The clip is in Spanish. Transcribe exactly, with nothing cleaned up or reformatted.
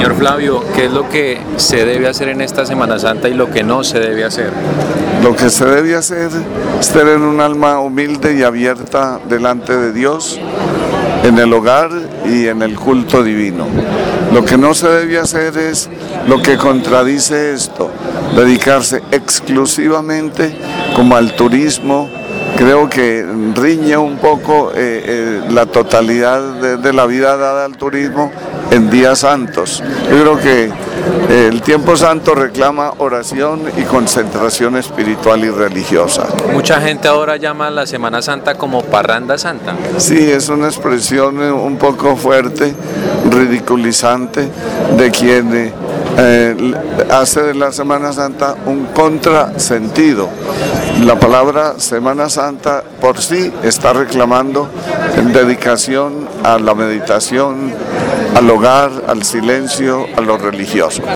Señor Flavio, ¿qué es lo que se debe hacer en esta Semana Santa y lo que no se debe hacer? Lo que se debe hacer es tener un alma humilde y abierta delante de Dios, en el hogar y en el culto divino. Lo que no se debe hacer es lo que contradice esto, dedicarse exclusivamente como al turismo. Creo que riñe un poco eh, eh, la totalidad de, de la vida dada al turismo en días santos. Yo creo que eh, el tiempo santo reclama oración y concentración espiritual y religiosa. Mucha gente ahora llama a la Semana Santa como parranda santa. Sí, es una expresión un poco fuerte, ridiculizante de quien eh, eh, hace de la Semana Santa un contrasentido. La palabra Semana Santa por sí está reclamando dedicación a la meditación, al hogar, al silencio, a lo religioso.